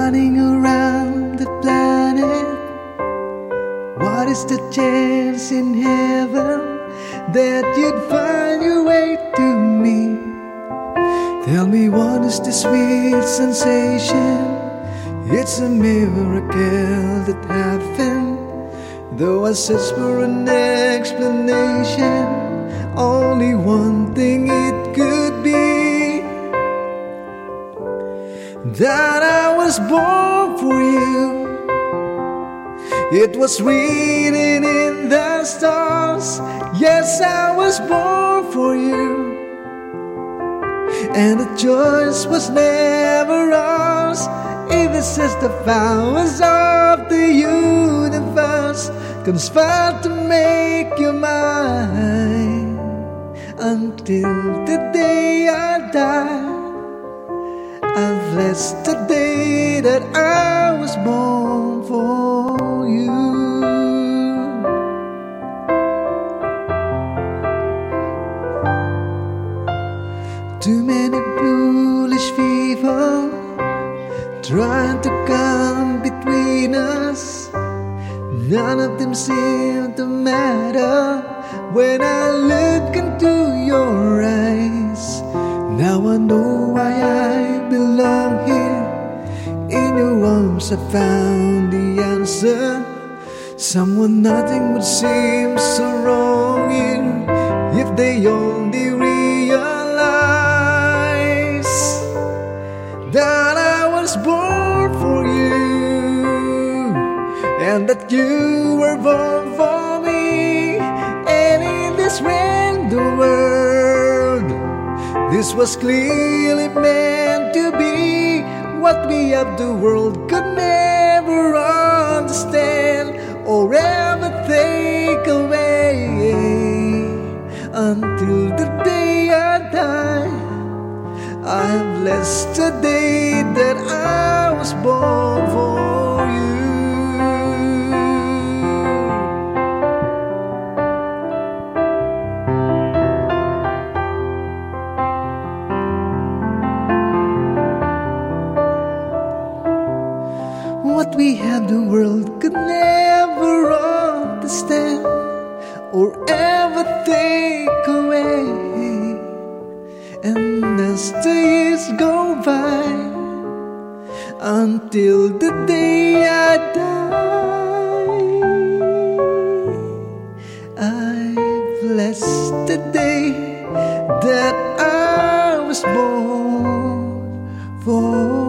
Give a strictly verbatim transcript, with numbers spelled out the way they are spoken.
running around the planet. What is the chance in heaven that you'd find your way to me? Tell me, what is the sweet sensation? It's a miracle that happened. Though I search for an explanation, only one thing it could be: that I was born for you. It was written in the stars. Yes, I was born for you, and the choice was never ours. It is just the powers of the universe conspire to make you mine. Until the day I die, I've blessed the day that I was born for you. Too many foolish people trying to come between us. None of them seem to matter when I look into your eyes. Now I know why I belong here. In your arms I found the answer. Someone nothing would seem so wrong here if they only realize that I was born for you, and that you were born for me. And in this random world, this was clearly meant to be. What we of the world could never understand or ever take away. Until the day I die, I'm blessed the day that I was born for you. What we have the world could never understand or ever take away. And as the years go by, until the day I die, I bless the day that I was born for